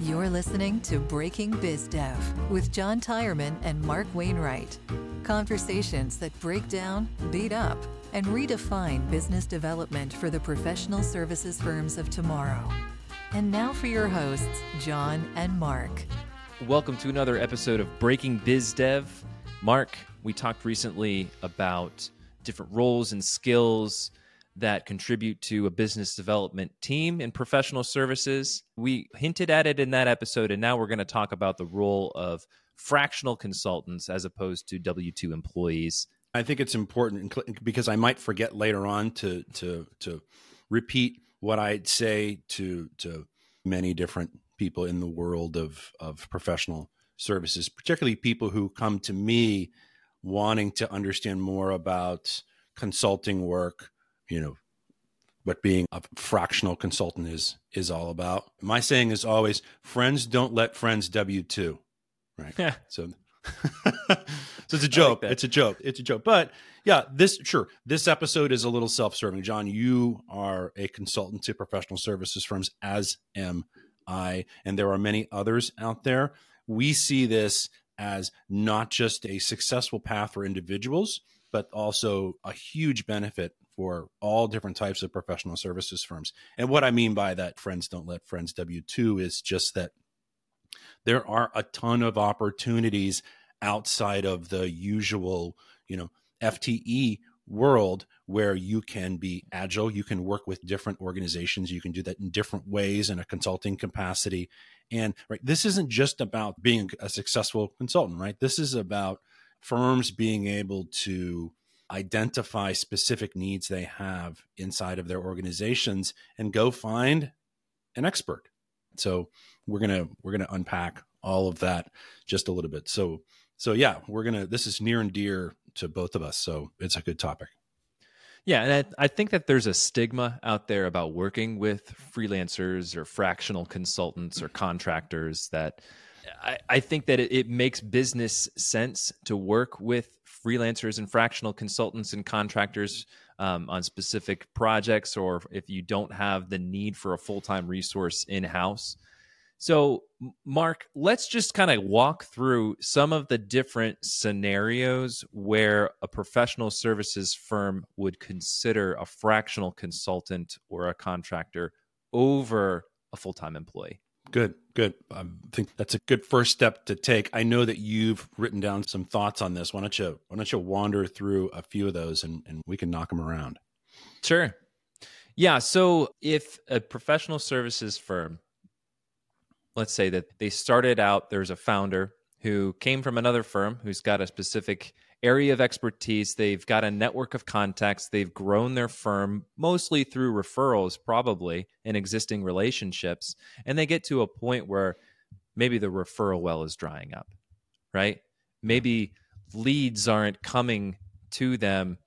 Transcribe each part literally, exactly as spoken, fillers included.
You're listening to Breaking Biz Dev with John Tyerman and Mark Wainwright. Conversations that break down, beat up, and redefine business development for the professional services firms of tomorrow. And now for your hosts, John and Mark. Welcome to another episode of Breaking Biz Dev. Mark, we talked recently about different roles and skills that contribute to a business development team in professional services. We hinted at it in that episode, and now we're going to talk about the role of fractional consultants as opposed to W two employees. I think it's important because I might forget later on to to to repeat what I'd say to to many different people in the world of of professional services, particularly people who come to me wanting to understand more about consulting work, you know, what being a fractional consultant is is all about. My saying is always, friends don't let friends W two, right? Yeah. So, so it's a joke. Like it's a joke. It's a joke. But yeah, this sure. This episode is a little self-serving. John, you are a consultant to professional services firms, as am I, and there are many others out there. We see this as not just a successful path for individuals, but also a huge benefit for all different types of professional services firms. And what I mean by that, friends don't let friends W two, is just that there are a ton of opportunities outside of the usual, you know, F T E world where you can be agile, you can work with different organizations, you can do that in different ways in a consulting capacity. And right, this isn't just about being a successful consultant, right? This is about firms being able to identify specific needs they have inside of their organizations and go find an expert. So we're going to we're going to unpack all of that just a little bit. So so yeah, we're going to this is near and dear to both of us, so it's a good topic. Yeah, and I, I think that there's a stigma out there about working with freelancers or fractional consultants or contractors that I, I think that it, it makes business sense to work with freelancers and fractional consultants and contractors um, on specific projects, or if you don't have the need for a full-time resource in-house. So, Mark, let's just kind of walk through some of the different scenarios where a professional services firm would consider a fractional consultant or a contractor over a full-time employee. Good, good. I think that's a good first step to take. I know that you've written down some thoughts on this. Why don't you why don't you wander through a few of those and, and we can knock them around? Sure. Yeah. So if a professional services firm, let's say that they started out, there's a founder who came from another firm who's got a specific area of expertise. They've got a network of contacts. They've grown their firm mostly through referrals, probably, and existing relationships. And they get to a point where maybe the referral well is drying up, right? Maybe leads aren't coming to them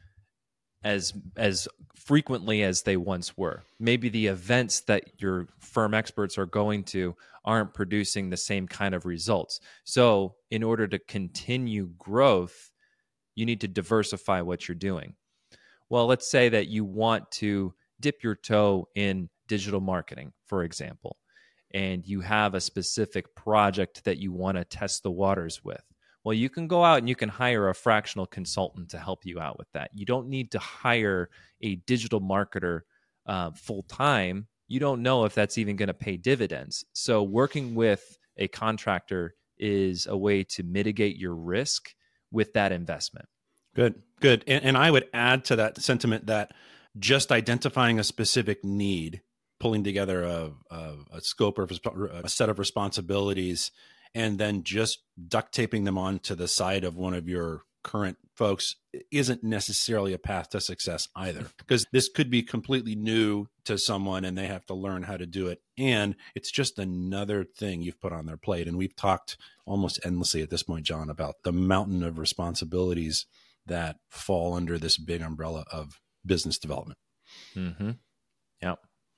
as as frequently as they once were. Maybe the events that your firm experts are going to aren't producing the same kind of results. So in order to continue growth, you need to diversify what you're doing. Well, let's say that you want to dip your toe in digital marketing, for example, and you have a specific project that you want to test the waters with. Well, you can go out and you can hire a fractional consultant to help you out with that. You don't need to hire a digital marketer uh, full-time. You don't know if that's even going to pay dividends. So working with a contractor is a way to mitigate your risk with that investment. Good, good. And, and I would add to that sentiment that just identifying a specific need, pulling together a, a, a scope or a set of responsibilities, and then just duct taping them onto the side of one of your current folks isn't necessarily a path to success either, because this could be completely new to someone and they have to learn how to do it. And it's just another thing you've put on their plate. And we've talked almost endlessly at this point, John, about the mountain of responsibilities that fall under this big umbrella of business development. Mm-hmm. Yeah.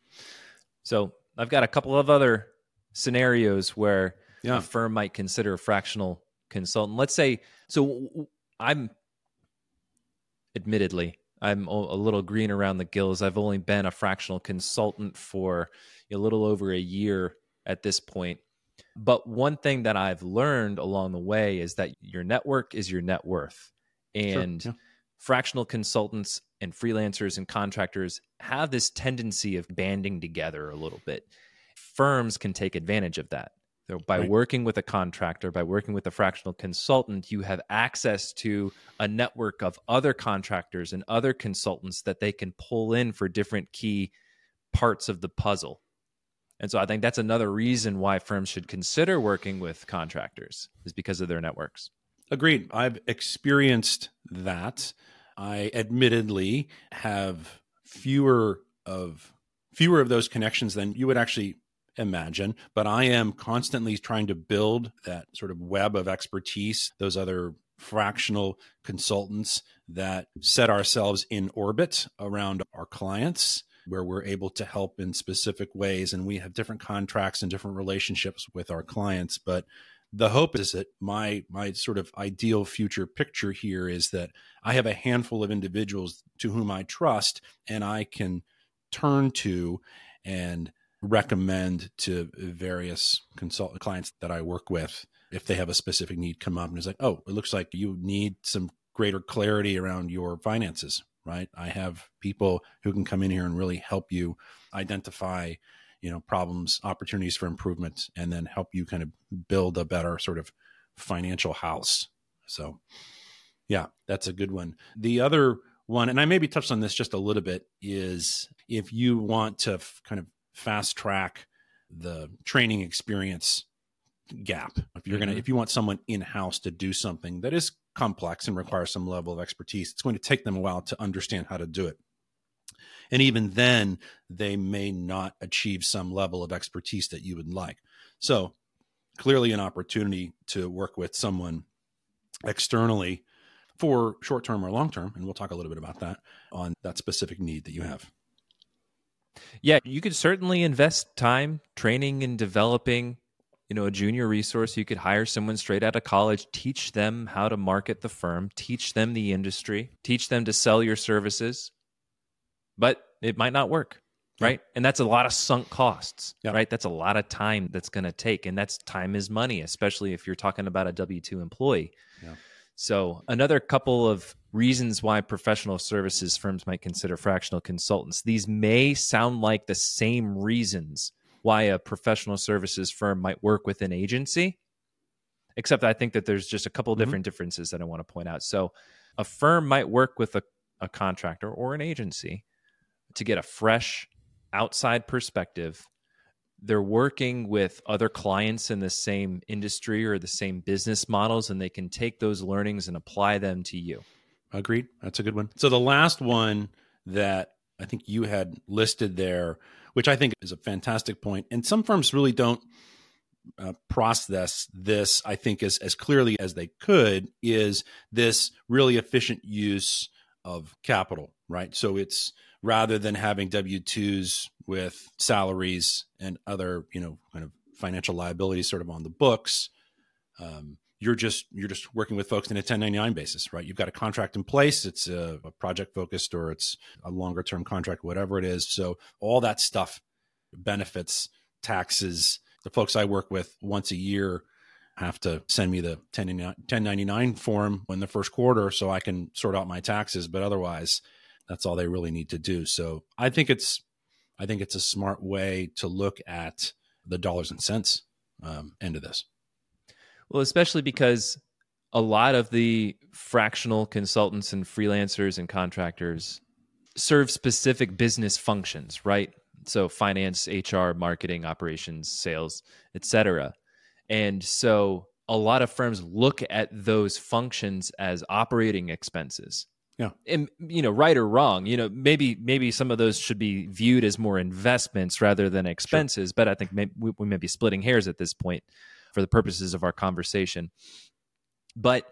So I've got a couple of other scenarios where yeah. a firm might consider a fractional consultant. Let's say, so I'm admittedly, I'm a little green around the gills. I've only been a fractional consultant for a little over a year at this point. But one thing that I've learned along the way is that your network is your net worth. And Sure, yeah. fractional consultants and freelancers and contractors have this tendency of banding together a little bit. Firms can take advantage of that. So by Right. working with a contractor, by working with a fractional consultant, you have access to a network of other contractors and other consultants that they can pull in for different key parts of the puzzle. And so I think that's another reason why firms should consider working with contractors, is because of their networks. Agreed. I've experienced that. I admittedly have fewer of fewer of those connections than you would actually imagine, but I am constantly trying to build that sort of web of expertise, those other fractional consultants that set ourselves in orbit around our clients, where we're able to help in specific ways. And we have different contracts and different relationships with our clients. But the hope is that my my sort of ideal future picture here is that I have a handful of individuals to whom I trust and I can turn to and recommend to various consult clients that I work with if they have a specific need come up and it's like, oh, it looks like you need some greater clarity around your finances, right? I have people who can come in here and really help you identify, you know, problems, opportunities for improvement, and then help you kind of build a better sort of financial house. So yeah, that's a good one. The other one, and I maybe touched on this just a little bit, is if you want to f- kind of fast track the training experience gap. If you're mm-hmm. going to, if you want someone in-house to do something that is complex and requires some level of expertise, it's going to take them a while to understand how to do it. And even then, they may not achieve some level of expertise that you would like. So clearly an opportunity to work with someone externally for short-term or long-term, and we'll talk a little bit about that, on that specific need that you have. Yeah, you could certainly invest time training and developing, you know, a junior resource. You could hire someone straight out of college, teach them how to market the firm, teach them the industry, teach them to sell your services, but it might not work, right? Yeah. And that's a lot of sunk costs, yeah. right? That's a lot of time that's going to take, and that's time is money, especially if you're talking about a W two employee. Yeah. So another couple of reasons why professional services firms might consider fractional consultants. These may sound like the same reasons why a professional services firm might work with an agency, except I think that there's just a couple of different mm-hmm. differences that I want to point out. So a firm might work with a, a contractor or an agency to get a fresh outside perspective. They're working with other clients in the same industry or the same business models, and they can take those learnings and apply them to you. Agreed. That's a good one. So the last one that I think you had listed there, which I think is a fantastic point, and some firms really don't uh, process this, I think, as, as clearly as they could, is this really efficient use of capital, right? So it's rather than having W two's with salaries and other, you know, kind of financial liabilities sort of on the books, um, you're just you're just working with folks in a ten ninety-nine basis, right? You've got a contract in place. It's a, a project focused or it's a longer term contract, whatever it is. So all that stuff, benefits, taxes. The folks I work with once a year have to send me the ten ninety-nine form in the first quarter so I can sort out my taxes. But otherwise, that's all they really need to do. So I think it's I think it's a smart way to look at the dollars and cents um, end of this. Well, especially because a lot of the fractional consultants and freelancers and contractors serve specific business functions, right? So finance, H R, marketing, operations, sales, et cetera. And so a lot of firms look at those functions as operating expenses. Yeah. And, you know, right or wrong, you know, maybe maybe some of those should be viewed as more investments rather than expenses. Sure. But I think maybe we, we may be splitting hairs at this point for the purposes of our conversation. But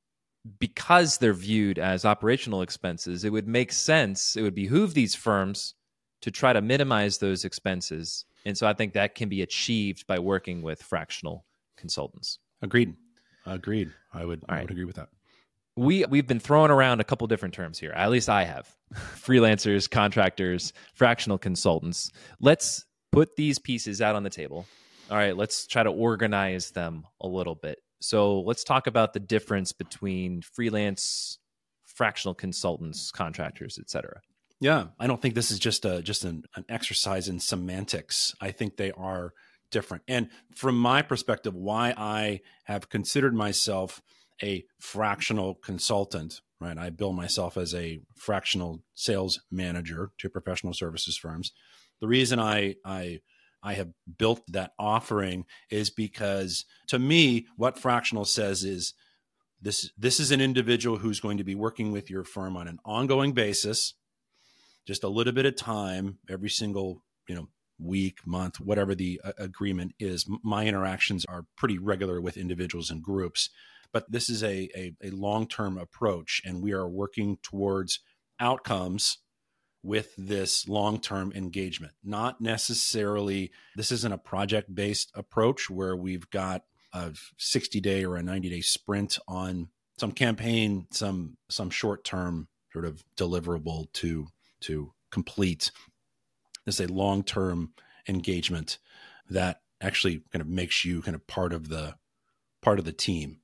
because they're viewed as operational expenses, it would make sense, it would behoove these firms to try to minimize those expenses. And so I think that can be achieved by working with fractional consultants. Agreed. Agreed. I would, All I right. would agree with that. We, we've been throwing around a couple different terms here. At least I have. Freelancers, contractors, fractional consultants. Let's put these pieces out on the table All right, let's try to organize them a little bit. So let's talk about the difference between freelance, fractional consultants, contractors, et cetera. Yeah, I don't think this is just a just an, an exercise in semantics. I think they are different. And from my perspective, why I have considered myself a fractional consultant, right? I bill myself as a fractional sales manager to professional services firms. The reason I I I have built that offering is because, to me, what fractional says is this this is an individual who's going to be working with your firm on an ongoing basis, just a little bit of time every single, you know, week, month, whatever the uh, agreement is. My interactions are pretty regular with individuals and groups, but this is a, a, a long-term approach, and we are working towards outcomes with this long-term engagement. Not necessarily, this isn't a project-based approach where we've got a sixty-day or a ninety-day sprint on some campaign, some some short-term sort of deliverable to to complete. This is a long-term engagement that actually kind of makes you kind of part of the part of the team.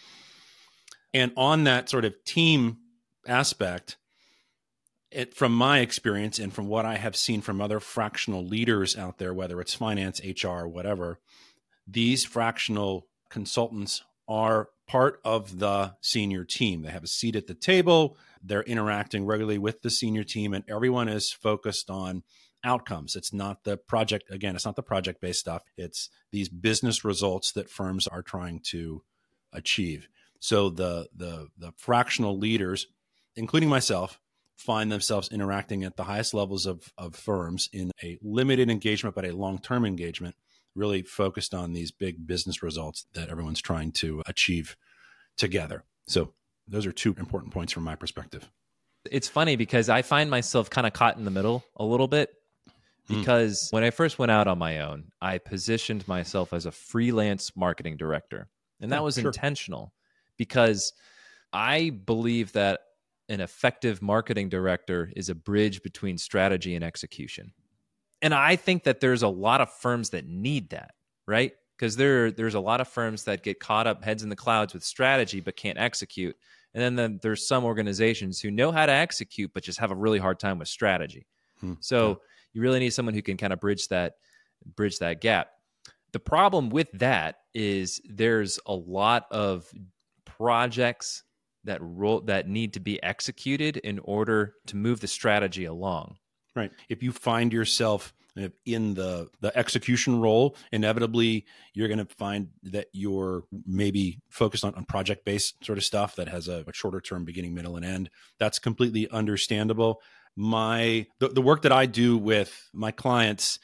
And on that sort of team aspect, it, from my experience and from what I have seen from other fractional leaders out there, whether it's finance, H R, whatever, these fractional consultants are part of the senior team. They have a seat at the table. They're interacting regularly with the senior team, and everyone is focused on outcomes. It's not the project, again, it's not the project-based stuff. It's these business results that firms are trying to achieve. So the the the fractional leaders, including myself, find themselves interacting at the highest levels of, of firms in a limited engagement, but a long-term engagement, really focused on these big business results that everyone's trying to achieve together. So those are two important points from my perspective. It's funny because I find myself kind of caught in the middle a little bit, because mm. when I first went out on my own, I positioned myself as a freelance marketing director. And that yeah, was sure. intentional, because I believe that an effective marketing director is a bridge between strategy and execution. And I think that there's a lot of firms that need that, right? Because there, there's a lot of firms that get caught up heads in the clouds with strategy but can't execute. And then the, there's some organizations who know how to execute but just have a really hard time with strategy. Hmm. So yeah. you really need someone who can kind of bridge that, bridge that gap. The problem with that is there's a lot of projects that roll that need to be executed in order to move the strategy along. Right. If you find yourself in the, the execution role, inevitably you're going to find that you're maybe focused on, on project-based sort of stuff that has a, a shorter term beginning, middle, and end. That's completely understandable. My the, the work that I do with my clients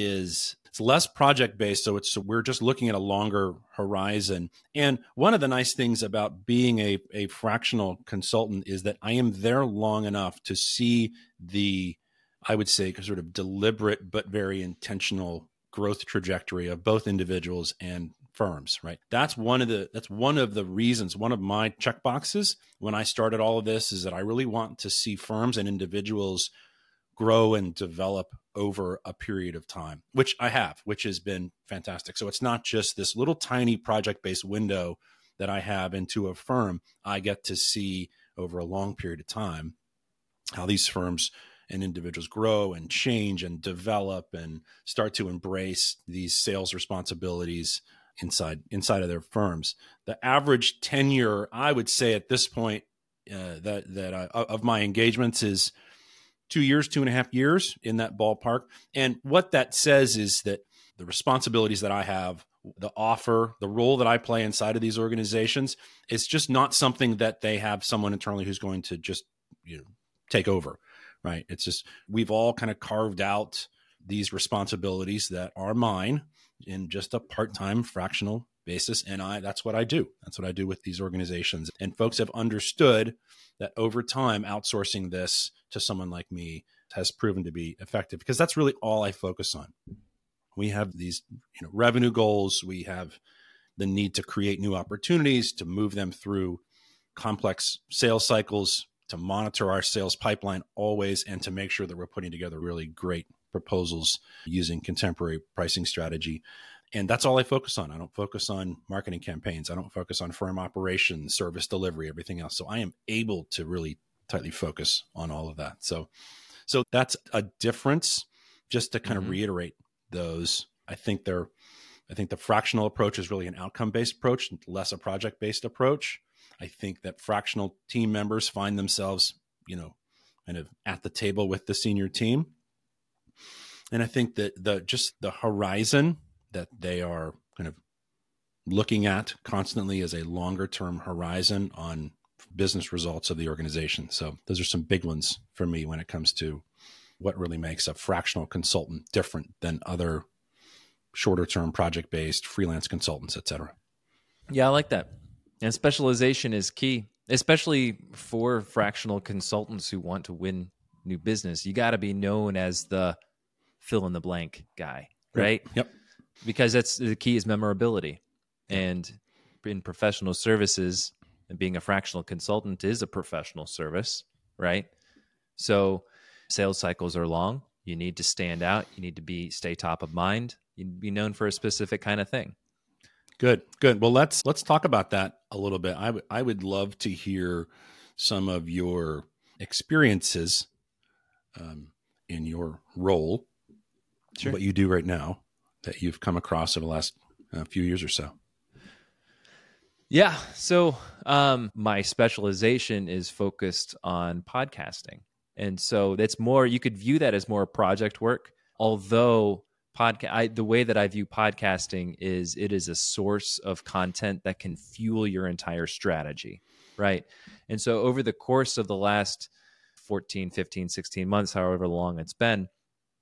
is it's less project-based, so it's so we're just looking at a longer horizon. And one of the nice things about being a, a fractional consultant is that I am there long enough to see the, I would say, sort of deliberate but very intentional growth trajectory of both individuals and firms, right? That's one of the that's one of the reasons, one of my checkboxes when I started all of this is that I really want to see firms and individuals grow and develop over a period of time, which I have, which has been fantastic. So it's not just this little tiny project-based window that I have into a firm. I get to see over a long period of time how these firms and individuals grow and change and develop and start to embrace these sales responsibilities inside inside of their firms. The average tenure, I would say at this point, uh, that that I, of my engagements is two years, two and a half years in that ballpark. And what that says is that the responsibilities that I have, the offer, the role that I play inside of these organizations, is just not something that they have someone internally who's going to just, you know, take over, right? It's just, we've all kind of carved out these responsibilities that are mine in just a part-time fractional basis. And I, that's what I do. That's what I do with these organizations. And folks have understood that over time, outsourcing this to someone like me has proven to be effective, because that's really all I focus on. We have these, you know, revenue goals. We have the need to create new opportunities, to move them through complex sales cycles, to monitor our sales pipeline always, and to make sure that we're putting together really great proposals using contemporary pricing strategy. And that's all I focus on. I don't focus on marketing campaigns. I don't focus on firm operations, service delivery, everything else. So I am able to really tightly focus on all of that. So, so that's a difference. Just to kind mm-hmm. of reiterate those, I think they're, I think the fractional approach is really an outcome-based approach, less a project-based approach. I think that fractional team members find themselves, you know, kind of at the table with the senior team. And I think that the just the horizon that they are kind of looking at constantly is a longer term horizon on business results of the organization. So those are some big ones for me when it comes to what really makes a fractional consultant different than other shorter term project based freelance consultants, et cetera. Yeah, I like that. And specialization is key, especially for fractional consultants who want to win new business. You got to be known as the fill in the blank guy, right? Yep. yep. Because that's the key is memorability. And in professional services, and being a fractional consultant is a professional service, right? So sales cycles are long. You need to stand out. You need to be stay top of mind. You need to be known for a specific kind of thing. Good, good. Well, let's let's talk about that a little bit. I, w- I would love to hear some of your experiences um, in your role, sure. what you do right now, that you've come across over the last uh, few years or so. Yeah. So um, my specialization is focused on podcasting. And so that's more, you could view that as more project work, although podcast, I, the way that I view podcasting is it is a source of content that can fuel your entire strategy, right? And so over the course of the last fourteen, fifteen, sixteen months, however long it's been,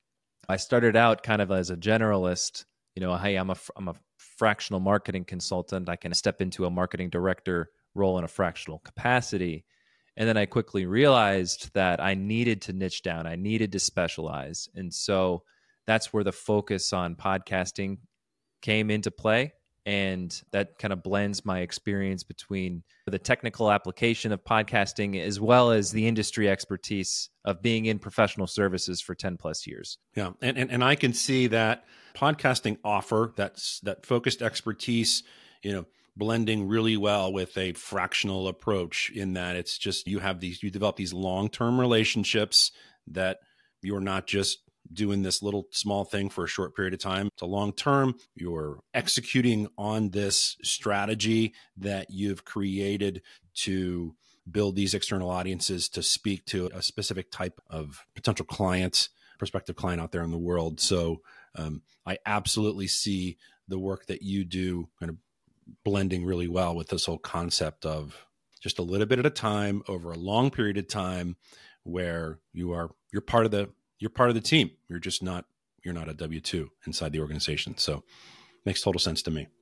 I started out kind of as a generalist, you know, hey, I'm a, I'm a fractional marketing consultant. I can step into a marketing director role in a fractional capacity. And then I quickly realized that I needed to niche down. I needed to specialize. And so that's where the focus on podcasting came into play. And that kind of blends my experience between the technical application of podcasting as well as the industry expertise of being in professional services for ten plus years. Yeah. And, and, and I can see that podcasting offer that's that focused expertise, you know, blending really well with a fractional approach in that it's just, you have these, you develop these long-term relationships that you're not just doing this little small thing for a short period of time. It's a long term. You're executing on this strategy that you've created to build these external audiences to speak to a specific type of potential client, prospective client out there in the world. So um, I absolutely see the work that you do kind of blending really well with this whole concept of just a little bit at a time over a long period of time where you are, you're part of the You're part of the team. You're just not, you're not a W two inside the organization. So makes total sense to me.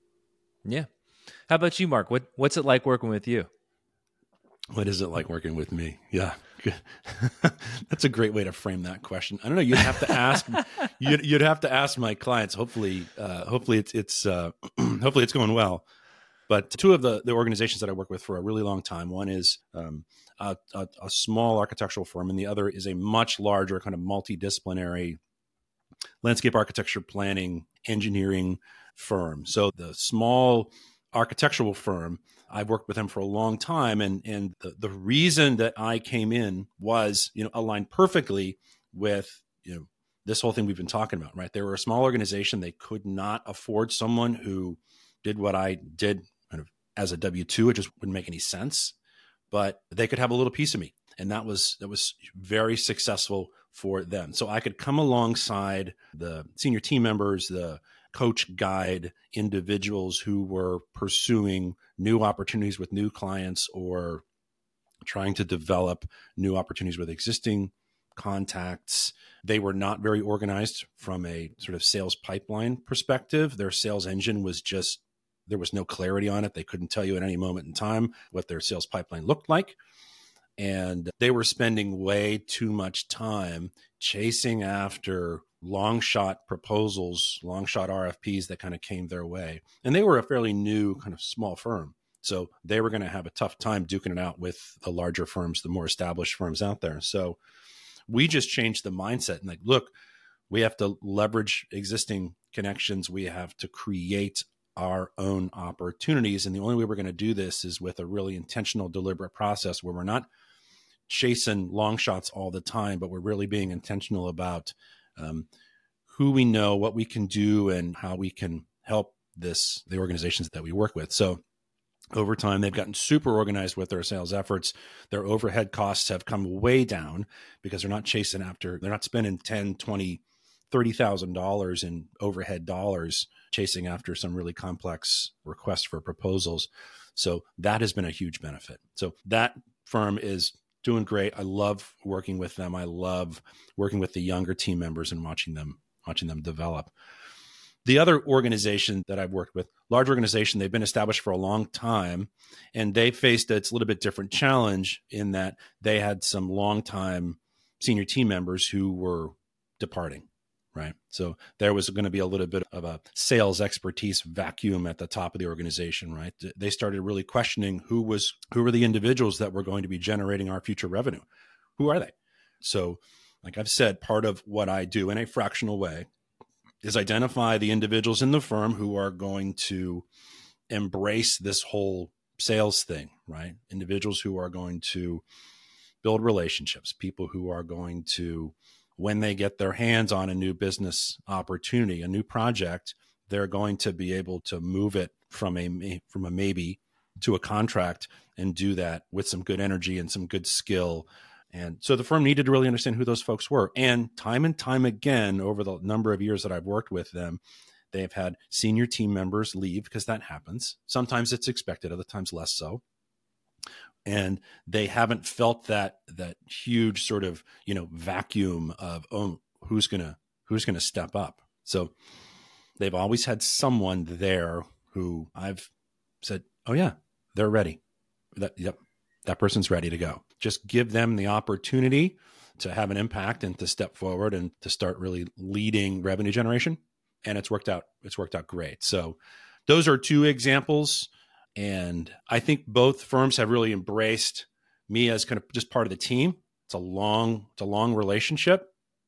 Yeah. How about you, Mark? What, what's it like working with you? What is it like working with me? Yeah. That's a great way to frame that question. I don't know. You'd have to ask, you'd, you'd have to ask my clients. Hopefully, uh, hopefully it's, it's, uh, hopefully it's going well. But two of the, the organizations that I work with for a really long time, one is um, a, a, a small architectural firm, and the other is a much larger kind of multidisciplinary landscape architecture planning engineering firm. So the small architectural firm, I've worked with them for a long time. And, and the, the reason that I came in was, you know, aligned perfectly with, you know, this whole thing we've been talking about, right? They were a small organization. They could not afford someone who did what I did kind of as a W two. It just wouldn't make any sense, but they could have a little piece of me. And that was, that was very successful for them. So I could come alongside the senior team members, the coach guide individuals who were pursuing new opportunities with new clients or trying to develop new opportunities with existing contacts. They were not very organized from a sort of sales pipeline perspective. Their sales engine was just, there was no clarity on it. They couldn't tell you at any moment in time what their sales pipeline looked like. And they were spending way too much time chasing after long shot proposals, long shot R F Ps that kind of came their way. And they were a fairly new kind of small firm. So they were going to have a tough time duking it out with the larger firms, the more established firms out there. So we just changed the mindset and like, look, we have to leverage existing connections. We have to create our own opportunities. And the only way we're going to do this is with a really intentional, deliberate process where we're not chasing long shots all the time, but we're really being intentional about um, who we know, what we can do, and how we can help this, the organizations that we work with. So over time, they've gotten super organized with their sales efforts. Their overhead costs have come way down because they're not chasing after, they're not spending ten, twenty, thirty thousand dollars in overhead dollars chasing after some really complex requests for proposals. So that has been a huge benefit. So that firm is doing great. I love working with them. I love working with the younger team members and watching them, watching them develop. The other organization that I've worked with, large organization, they've been established for a long time, and they faced a, it's a little bit different challenge in that they had some longtime senior team members who were departing, right? So there was going to be a little bit of a sales expertise vacuum at the top of the organization, right? They started really questioning who was, who were the individuals that were going to be generating our future revenue? Who are they? So like I've said, part of what I do in a fractional way is identify the individuals in the firm who are going to embrace this whole sales thing, right? Individuals who are going to build relationships, people who are going to, when they get their hands on a new business opportunity, a new project, they're going to be able to move it from a, from a maybe to a contract and do that with some good energy and some good skill. And so the firm needed to really understand who those folks were. And time and time again, over the number of years that I've worked with them, they've had senior team members leave because that happens. Sometimes it's expected, other times less so. And they haven't felt that that huge sort of, you know, vacuum of, oh, who's gonna who's gonna step up. So they've always had someone there who I've said, oh yeah, they're ready. That yep, that person's ready to go. Just give them the opportunity to have an impact and to step forward and to start really leading revenue generation. And it's worked out. It's worked out great. So those are two examples. And I think both firms have really embraced me as kind of just part of the team. It's a long, it's a long relationship.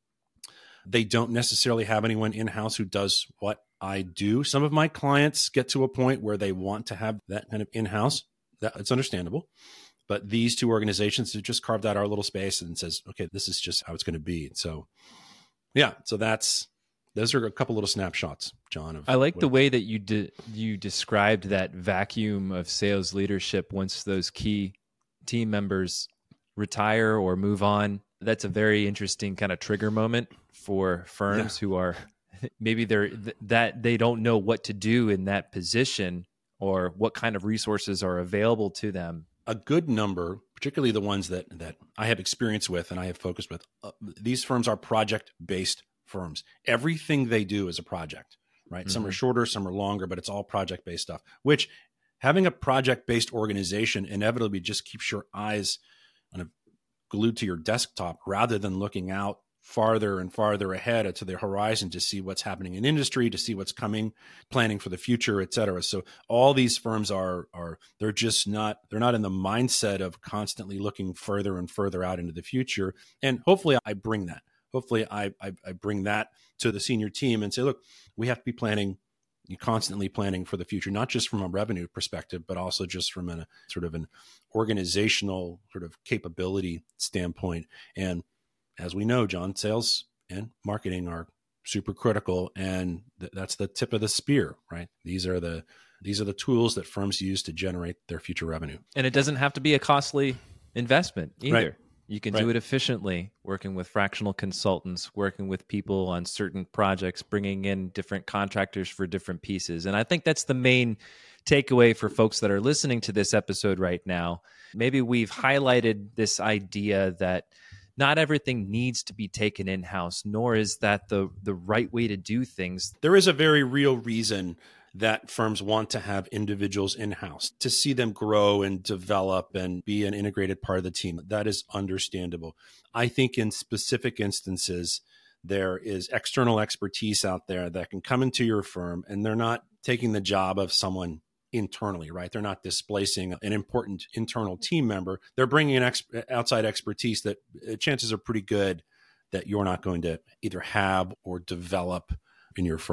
They don't necessarily have anyone in-house who does what I do. Some of my clients get to a point where they want to have that kind of in-house. That it's understandable. But these two organizations have just carved out our little space and says, okay, this is just how it's going to be. So yeah, so that's, those are a couple little snapshots, John. Of I like what, the way that you de- you described that vacuum of sales leadership once those key team members retire or move on. That's a very interesting kind of trigger moment for firms yeah. who are maybe they're th- that they don't know what to do in that position or what kind of resources are available to them. A good number, particularly the ones that that I have experience with and I have focused with, uh, these firms are project-based firms. Everything they do is a project, right? Mm-hmm. Some are shorter, some are longer, but it's all project-based stuff, which having a project-based organization inevitably just keeps your eyes kind of glued to your desktop rather than looking out farther and farther ahead to the horizon to see what's happening in industry, to see what's coming, planning for the future, et cetera. So all these firms are, are they're just not, they're not in the mindset of constantly looking further and further out into the future. And hopefully I bring that. Hopefully I, I, I bring that to the senior team and say, look, we have to be planning, constantly planning for the future, not just from a revenue perspective, but also just from a sort of an organizational sort of capability standpoint. And as we know, John, sales and marketing are super critical, and th- that's the tip of the spear, right? These are the these are the tools that firms use to generate their future revenue. And it doesn't have to be a costly investment either. Right. You can right. do it efficiently, working with fractional consultants, working with people on certain projects, bringing in different contractors for different pieces. And I think that's the main takeaway for folks that are listening to this episode right now. Maybe we've highlighted this idea that not everything needs to be taken in-house, nor is that the the right way to do things. There is a very real reason that firms want to have individuals in-house, to see them grow and develop and be an integrated part of the team. That is understandable. I think in specific instances, there is external expertise out there that can come into your firm, and they're not taking the job of someone internally, right? They're not displacing an important internal team member. They're bringing in ex- outside expertise that uh, chances are pretty good that you're not going to either have or develop in your firm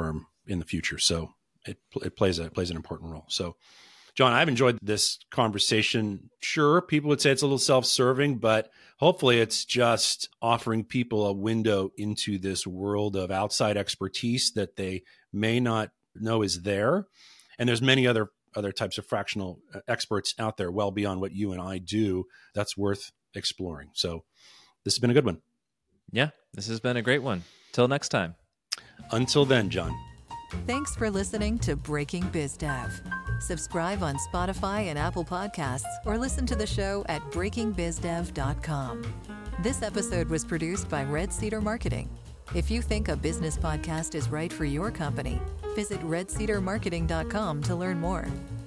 in the future. So it it plays a it plays an important role. So, John, I've enjoyed this conversation. Sure, people would say it's a little self-serving, but hopefully it's just offering people a window into this world of outside expertise that they may not know is there. And there's many other other types of fractional experts out there well beyond what you and I do. That's worth exploring. So this has been a good one. Yeah, this has been a great one. Till next time. Until then, John. Thanks for listening to Breaking Biz Dev. Subscribe on Spotify and Apple Podcasts or listen to the show at breaking biz dev dot com. This episode was produced by Red Cedar Marketing. If you think a business podcast is right for your company, visit red cedar marketing dot com to learn more.